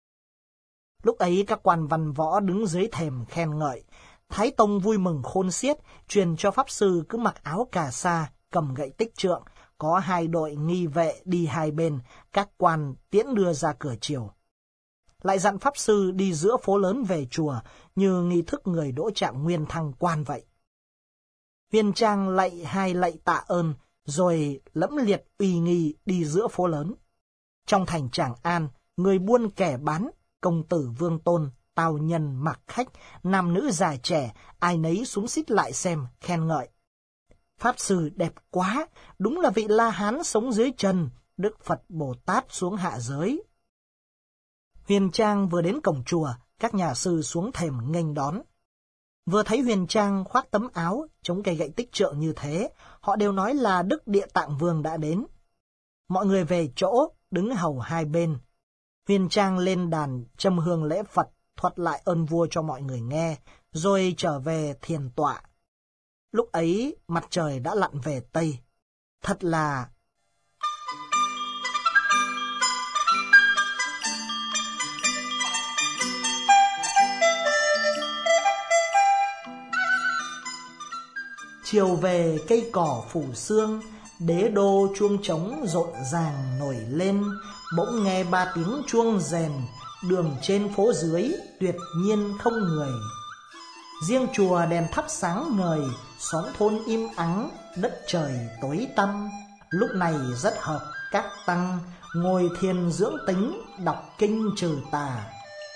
Lúc ấy các quan văn võ đứng dưới thềm khen ngợi. Thái Tông vui mừng khôn xiết, truyền cho Pháp sư cứ mặc áo cà sa, cầm gậy tích trượng, có hai đội nghi vệ đi hai bên, các quan tiễn đưa ra cửa triều. Lại dặn Pháp sư đi giữa phố lớn về chùa, như nghi thức người đỗ trạng nguyên thăng quan vậy. Huyền Trang lạy hai lạy tạ ơn, rồi lẫm liệt uy nghi đi giữa phố lớn. Trong thành Tràng An, người buôn kẻ bán, công tử vương tôn, tào nhân mặc khách, nam nữ già trẻ, ai nấy xúm xít lại xem, khen ngợi. Pháp Sư đẹp quá, đúng là vị La Hán sống dưới trần, Đức Phật Bồ Tát xuống hạ giới. Huyền Trang vừa đến cổng chùa, các nhà sư xuống thềm nghênh đón. Vừa thấy Huyền Trang khoác tấm áo, chống cây gậy tích trượng như thế, họ đều nói là Đức Địa Tạng Vương đã đến. Mọi người về chỗ, đứng hầu hai bên. Huyền Trang lên đàn châm hương lễ Phật, thuật lại ơn vua cho mọi người nghe, rồi trở về thiền tọa. Lúc ấy, mặt trời đã lặn về Tây. Thật là... Chiều về cây cỏ phủ sương, đế đô chuông trống rộn ràng nổi lên, bỗng nghe ba tiếng chuông rèn, đường trên phố dưới tuyệt nhiên không người. Riêng chùa đèn thắp sáng ngời, xóm thôn im ắng, đất trời tối tăm. Lúc này rất hợp các tăng, ngồi thiền dưỡng tính, đọc kinh trừ tà.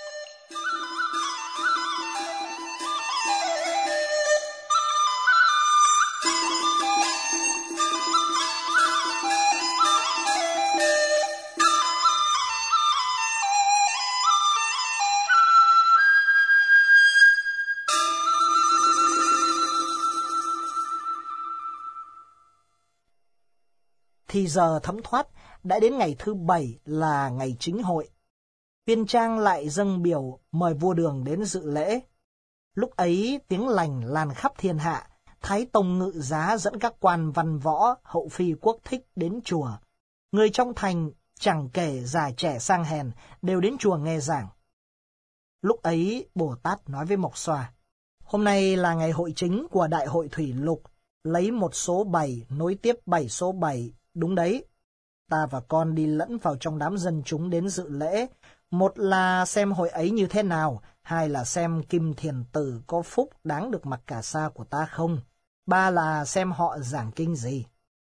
Thì giờ thấm thoát, đã đến ngày thứ bảy là ngày chính hội. Huyền Trang lại dâng biểu mời vua Đường đến dự lễ. Lúc ấy tiếng lành lan khắp thiên hạ, Thái Tông Ngự Giá dẫn các quan văn võ, hậu phi quốc thích đến chùa. Người trong thành, chẳng kể già trẻ sang hèn, đều đến chùa nghe giảng. Lúc ấy Bồ Tát nói với Mộc Xoa, hôm nay là ngày hội chính của Đại hội Thủy Lục, lấy một số bảy nối tiếp bảy số bảy. Đúng đấy, ta và con đi lẫn vào trong đám dân chúng đến dự lễ. Một là xem hội ấy như thế nào, hai là xem Kim Thiền Tử có phúc đáng được mặc cà sa của ta không, ba là xem họ giảng kinh gì.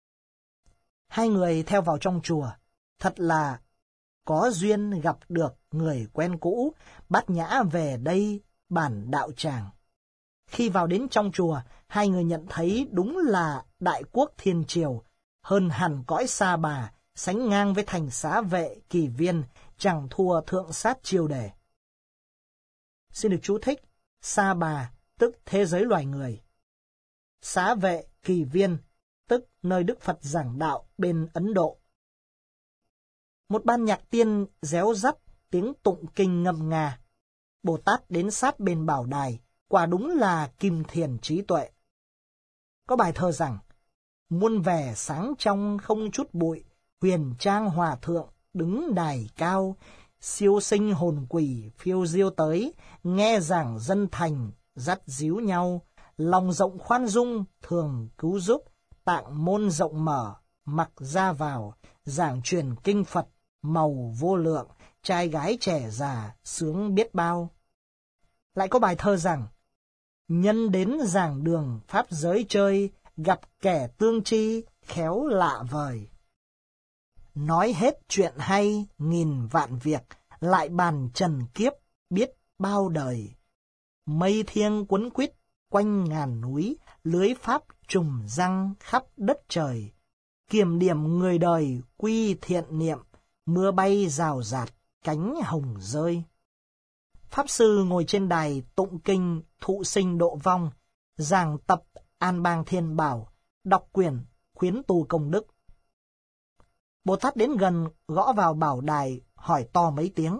Hai người theo vào trong chùa, thật là có duyên gặp được người quen cũ, Bát Nhã về đây bản đạo tràng. Khi vào đến trong chùa, hai người nhận thấy đúng là đại quốc thiên triều, hơn hẳn cõi Sa Bà, sánh ngang với thành Xá Vệ, Kỳ Viên, chẳng thua thượng sát Chiêu Đề. Xin được chú thích, Sa Bà tức thế giới loài người. Xá Vệ, Kỳ Viên tức nơi Đức Phật giảng đạo bên Ấn Độ. Một ban nhạc tiên réo rắt, tiếng tụng kinh ngâm nga. Bồ Tát đến sát bên bảo đài, quả đúng là kim thiền trí tuệ. Có bài thơ rằng, muôn vẻ sáng trong không chút bụi, Huyền Trang hòa thượng đứng đài cao, siêu sinh hồn quỷ phiêu diêu tới, nghe giảng dân thành dắt díu nhau, lòng rộng khoan dung thường cứu giúp, tạng môn rộng mở mặc ra vào, giảng truyền kinh Phật màu vô lượng, trai gái trẻ già sướng biết bao. Lại có bài thơ rằng, nhân đến giảng đường pháp giới chơi, gặp kẻ tương tri khéo lạ vời. Nói hết chuyện hay nghìn vạn việc, lại bàn trần kiếp biết bao đời. Mây thiêng quấn quýt quanh ngàn núi, lưới pháp trùm răng khắp đất trời. Kiểm điểm người đời quy thiện niệm, mưa bay rào rạt cánh hồng rơi. Pháp sư ngồi trên đài tụng kinh thụ sinh độ vong, giảng tập An Bang Thiên Bảo, đọc quyển khuyến tu công đức. Bồ Tát đến gần gõ vào bảo đài, hỏi to mấy tiếng.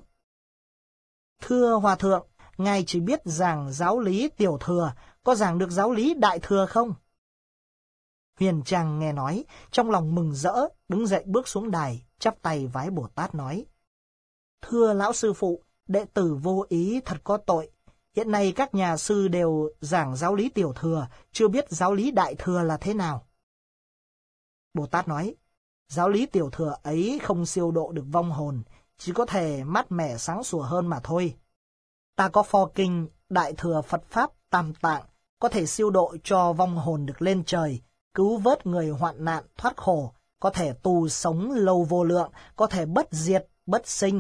Thưa Hòa Thượng, Ngài chỉ biết giảng giáo lý tiểu thừa, có giảng được giáo lý đại thừa không? Huyền Trang nghe nói, trong lòng mừng rỡ, đứng dậy bước xuống đài, chắp tay vái Bồ Tát nói. Thưa Lão Sư Phụ, đệ tử vô ý thật có tội. Hiện nay các nhà sư đều giảng giáo lý tiểu thừa, chưa biết giáo lý đại thừa là thế nào. Bồ Tát nói, giáo lý tiểu thừa ấy không siêu độ được vong hồn, chỉ có thể mát mẻ sáng sủa hơn mà thôi. Ta có pho kinh Đại Thừa Phật Pháp Tam Tạng, có thể siêu độ cho vong hồn được lên trời, cứu vớt người hoạn nạn thoát khổ, có thể tù sống lâu vô lượng, có thể bất diệt, bất sinh.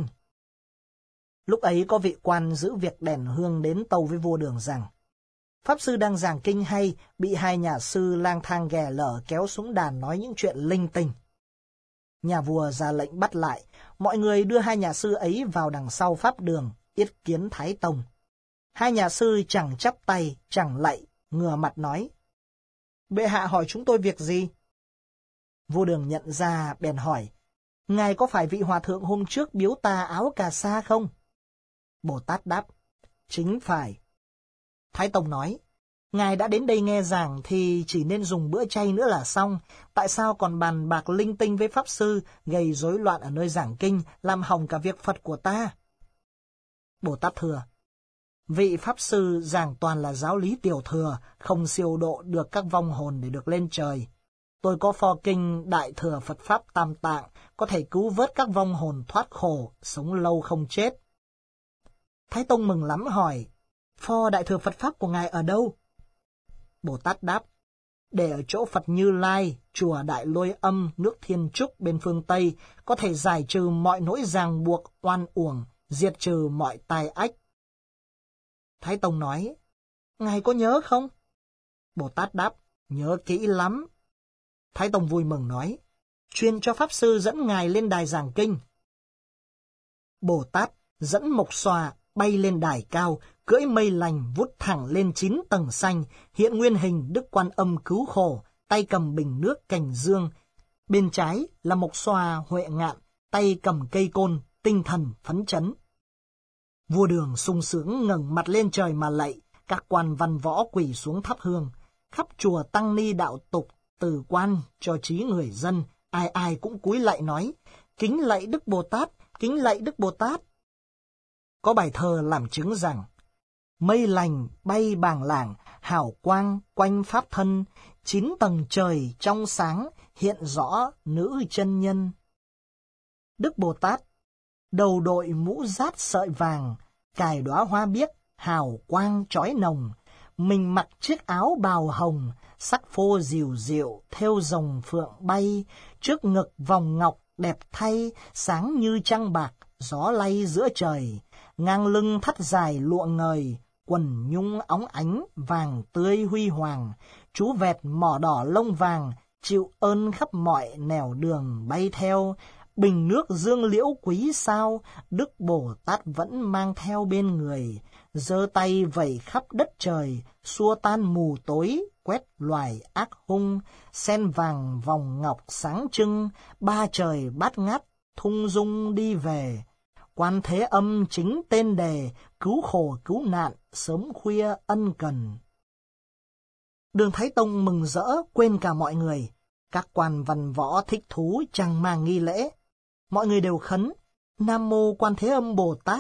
Lúc ấy có vị quan giữ việc đèn hương đến tâu với vua Đường rằng, Pháp sư đang giảng kinh hay, bị hai nhà sư lang thang ghè lở kéo xuống đàn nói những chuyện linh tinh. Nhà vua ra lệnh bắt lại, mọi người đưa hai nhà sư ấy vào đằng sau pháp đường, yết kiến Thái Tông. Hai nhà sư chẳng chắp tay, chẳng lạy, ngửa mặt nói, bệ hạ hỏi chúng tôi việc gì? Vua Đường nhận ra bèn hỏi, ngài có phải vị hòa thượng hôm trước biếu ta áo cà sa không? Bồ Tát đáp, chính phải. Thái Tông nói, ngài đã đến đây nghe giảng thì chỉ nên dùng bữa chay nữa là xong, tại sao còn bàn bạc linh tinh với pháp sư, gây rối loạn ở nơi giảng kinh, làm hỏng cả việc Phật của ta? Bồ Tát thưa, vị pháp sư giảng toàn là giáo lý tiểu thừa, không siêu độ được các vong hồn để được lên trời. Tôi có pho kinh Đại Thừa Phật Pháp Tam Tạng, có thể cứu vớt các vong hồn thoát khổ, sống lâu không chết. Thái Tông mừng lắm hỏi, pho Đại Thừa Phật Pháp của ngài ở đâu? Bồ Tát đáp, để ở chỗ Phật Như Lai, chùa Đại Lôi Âm, nước Thiên Trúc bên phương Tây, có thể giải trừ mọi nỗi ràng buộc, oan uổng, diệt trừ mọi tai ách. Thái Tông nói, ngài có nhớ không? Bồ Tát đáp, nhớ kỹ lắm. Thái Tông vui mừng nói, truyền cho pháp sư dẫn ngài lên đài giảng kinh. Bồ Tát dẫn Mộc Xòa bay lên đài cao, cưỡi mây lành vút thẳng lên chín tầng xanh, hiện nguyên hình Đức Quan Âm cứu khổ, tay cầm bình nước cành dương. Bên trái là Mộc Xòa Huệ Ngạn, tay cầm cây côn, tinh thần phấn chấn. Vua Đường sung sướng ngẩng mặt lên trời mà lạy, các quan văn võ quỳ xuống thắp hương. Khắp chùa tăng ni đạo tục, từ quan cho trí người dân, ai ai cũng cúi lạy nói, kính lạy Đức Bồ Tát, kính lạy Đức Bồ Tát. Có bài thơ làm chứng rằng, mây lành bay bàng lảng, hào quang quanh pháp thân, chín tầng trời trong sáng, hiện rõ nữ chân nhân. Đức Bồ Tát, đầu đội mũ dát sợi vàng, cài đóa hoa biếc, hào quang chói nồng, mình mặc chiếc áo bào hồng, sắc phô dịu dịu, thêu rồng phượng bay, trước ngực vòng ngọc đẹp thay, sáng như trăng bạc, gió lay giữa trời, ngang lưng thắt dài lụa ngời, quần nhung óng ánh, vàng tươi huy hoàng, chú vẹt mỏ đỏ lông vàng, chịu ơn khắp mọi nẻo đường bay theo, bình nước dương liễu quý sao, Đức Bồ Tát vẫn mang theo bên người, giơ tay vẩy khắp đất trời, xua tan mù tối, quét loài ác hung, sen vàng vòng ngọc sáng trưng, ba trời bát ngát, thung dung đi về. Quan Thế Âm chính tên đề, cứu khổ cứu nạn, sớm khuya ân cần. Đường Thái Tông mừng rỡ, quên cả mọi người. Các quan văn võ thích thú chẳng màng nghi lễ. Mọi người đều khấn, Nam Mô Quan Thế Âm Bồ Tát.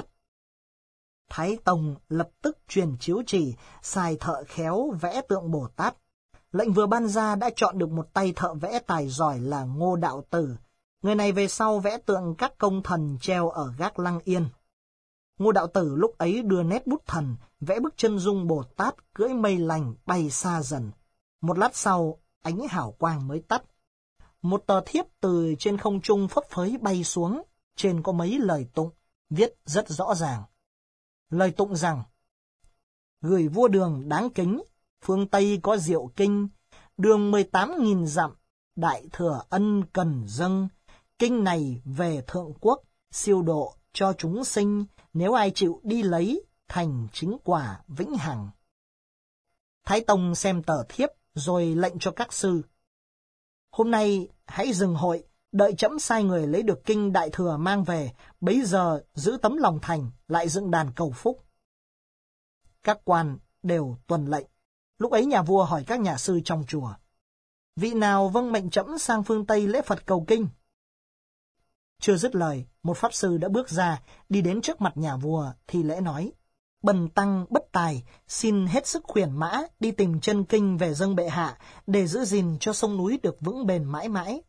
Thái Tông lập tức truyền chiếu chỉ, xài thợ khéo vẽ tượng Bồ Tát. Lệnh vừa ban ra đã chọn được một tay thợ vẽ tài giỏi là Ngô Đạo Tử. Người này về sau vẽ tượng các công thần treo ở gác Lăng Yên. Ngô Đạo Tử lúc ấy đưa nét bút thần, vẽ bức chân dung Bồ Tát cưỡi mây lành bay xa dần. Một lát sau, ánh hào quang mới tắt. Một tờ thiếp từ trên không trung phấp phới bay xuống, trên có mấy lời tụng, viết rất rõ ràng. Lời tụng rằng, gửi vua Đường đáng kính, phương Tây có diệu kinh, đường mười tám nghìn dặm, đại thừa ân cần dâng, kinh này về thượng quốc, siêu độ cho chúng sinh, nếu ai chịu đi lấy, thành chính quả vĩnh hằng. Thái Tông xem tờ thiếp, rồi lệnh cho các sư. Hôm nay hãy dừng hội, đợi trẫm sai người lấy được kinh đại thừa mang về, bấy giờ giữ tấm lòng thành, lại dựng đàn cầu phúc. Các quan đều tuân lệnh. Lúc ấy nhà vua hỏi các nhà sư trong chùa, vị nào vâng mệnh trẫm sang phương Tây lễ Phật cầu kinh? Chưa dứt lời, một pháp sư đã bước ra, đi đến trước mặt nhà vua, thi lễ nói, bần tăng bất tài, xin hết sức khuyển mã, đi tìm chân kinh về dâng bệ hạ, để giữ gìn cho sông núi được vững bền mãi mãi.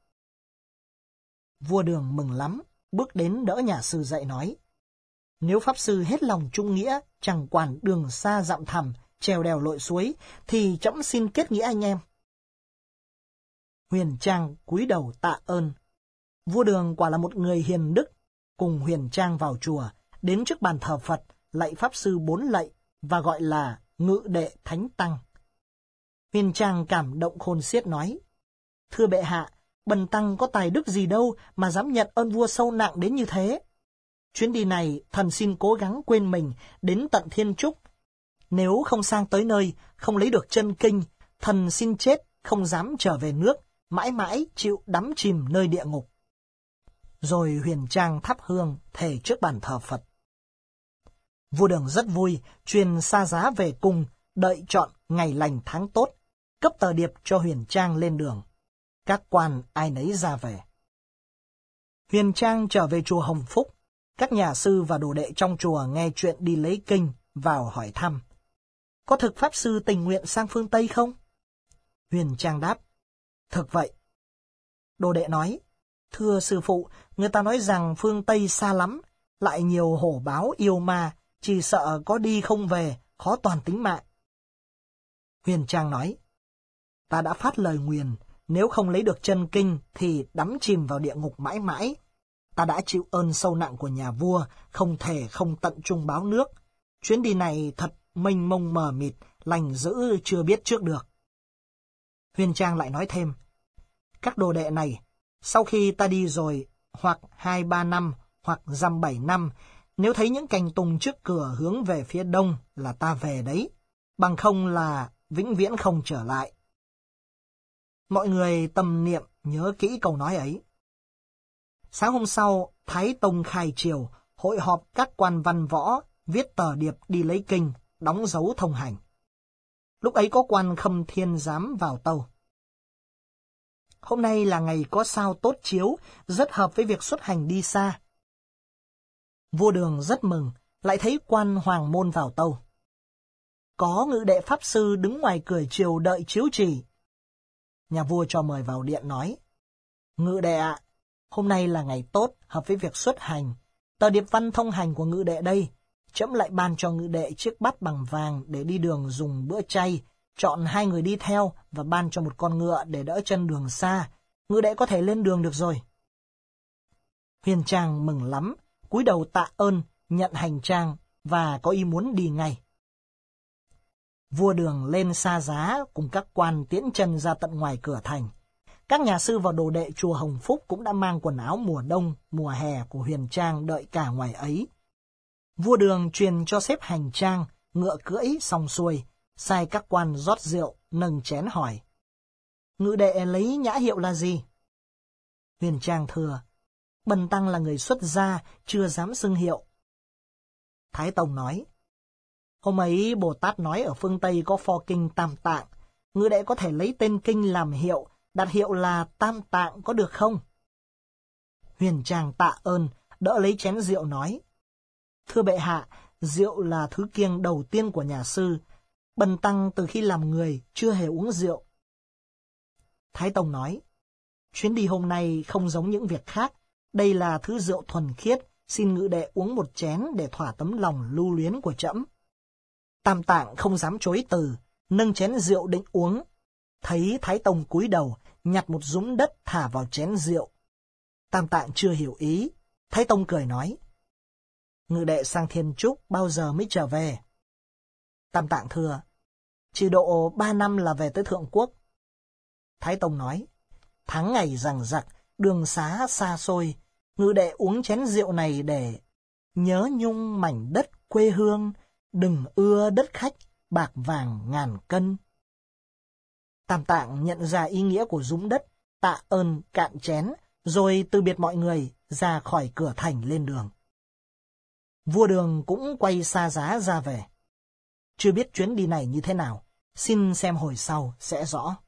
Vua Đường mừng lắm, bước đến đỡ nhà sư dậy nói, nếu pháp sư hết lòng trung nghĩa, chẳng quản đường xa dặm thẳm, trèo đèo lội suối, thì trẫm xin kết nghĩa anh em. Huyền Trang cúi đầu tạ ơn. Vua Đường quả là một người hiền đức, cùng Huyền Trang vào chùa, đến trước bàn thờ Phật, lạy Pháp Sư bốn lạy và gọi là Ngự Đệ Thánh Tăng. Huyền Trang cảm động khôn xiết nói, thưa bệ hạ, bần tăng có tài đức gì đâu mà dám nhận ơn vua sâu nặng đến như thế. Chuyến đi này, thần xin cố gắng quên mình đến tận Thiên Trúc. Nếu không sang tới nơi, không lấy được chân kinh, thần xin chết, không dám trở về nước, mãi mãi chịu đắm chìm nơi địa ngục. Rồi Huyền Trang thắp hương, thề trước bàn thờ Phật. Vua Đường rất vui, truyền xa giá về cung, đợi chọn ngày lành tháng tốt, cấp tờ điệp cho Huyền Trang lên đường. Các quan ai nấy ra về. Huyền Trang trở về chùa Hồng Phúc. Các nhà sư và đồ đệ trong chùa nghe chuyện đi lấy kinh, vào hỏi thăm. Có thực Pháp Sư tình nguyện sang phương Tây không? Huyền Trang đáp, thực vậy. Đồ đệ nói, thưa sư phụ, người ta nói rằng phương Tây xa lắm, lại nhiều hổ báo yêu ma, chỉ sợ có đi không về, khó toàn tính mạng. Huyền Trang nói, ta đã phát lời nguyền, nếu không lấy được chân kinh thì đắm chìm vào địa ngục mãi mãi. Ta đã chịu ơn sâu nặng của nhà vua, không thể không tận trung báo nước. Chuyến đi này thật mênh mông mờ mịt, lành dữ chưa biết trước được. Huyền Trang lại nói thêm, các đồ đệ này, sau khi ta đi rồi, hoặc hai ba năm, hoặc dăm bảy năm, nếu thấy những cành tùng trước cửa hướng về phía đông là ta về đấy, bằng không là vĩnh viễn không trở lại. Mọi người tâm niệm nhớ kỹ câu nói ấy. Sáng hôm sau, Thái Tông khai triều, hội họp các quan văn võ, viết tờ điệp đi lấy kinh, đóng dấu thông hành. Lúc ấy có quan Khâm Thiên Giám vào tâu. Hôm nay là ngày có sao tốt chiếu, rất hợp với việc xuất hành đi xa. Vua Đường rất mừng, lại thấy quan Hoàng Môn vào tâu. Có ngự đệ Pháp Sư đứng ngoài cửa triều đợi chiếu chỉ. Nhà vua cho mời vào điện nói, ngự đệ ạ, hôm nay là ngày tốt, hợp với việc xuất hành. Tờ điệp văn thông hành của ngự đệ đây, trẫm lại ban cho ngự đệ chiếc bát bằng vàng để đi đường dùng bữa chay, chọn hai người đi theo và ban cho một con ngựa để đỡ chân đường xa. Ngự đệ có thể lên đường được rồi. Huyền Trang mừng lắm, cúi đầu tạ ơn, nhận hành trang và có ý muốn đi ngay. Vua Đường lên xa giá cùng các quan tiễn chân ra tận ngoài cửa thành. Các nhà sư và đồ đệ chùa Hồng Phúc cũng đã mang quần áo mùa đông, mùa hè của Huyền Trang đợi cả ngoài ấy. Vua Đường truyền cho xếp hành trang, ngựa cưỡi xong xuôi, sai các quan rót rượu, nâng chén hỏi. Ngự đệ lấy nhã hiệu là gì? Huyền Trang thưa, bần tăng là người xuất gia, chưa dám xưng hiệu. Thái Tông nói, hôm ấy Bồ Tát nói ở phương Tây có pho kinh Tam Tạng, ngự đệ có thể lấy tên kinh làm hiệu, đặt hiệu là Tam Tạng có được không? Huyền Trang tạ ơn, đỡ lấy chén rượu nói, thưa bệ hạ, rượu là thứ kiêng đầu tiên của nhà sư, bần tăng từ khi làm người chưa hề uống rượu. Thái Tông nói, chuyến đi hôm nay không giống những việc khác, đây là thứ rượu thuần khiết, xin ngự đệ uống một chén để thỏa tấm lòng lưu luyến của trẫm. Tam Tạng không dám chối từ, nâng chén rượu định uống. Thấy Thái Tông cúi đầu, nhặt một dũng đất thả vào chén rượu. Tam Tạng chưa hiểu ý, Thái Tông cười nói, ngự đệ sang Thiên Trúc bao giờ mới trở về? Tam Tạng thưa, chỉ độ ba năm là về tới Thượng Quốc. Thái Tông nói, tháng ngày rằng giặc, đường xá xa xôi, ngự đệ uống chén rượu này để nhớ nhung mảnh đất quê hương, đừng ưa đất khách, bạc vàng ngàn cân. Tam Tạng nhận ra ý nghĩa của dũng đất, tạ ơn cạn chén, rồi từ biệt mọi người ra khỏi cửa thành lên đường. Vua Đường cũng quay xa giá ra về. Chưa biết chuyến đi này như thế nào, xin xem hồi sau sẽ rõ.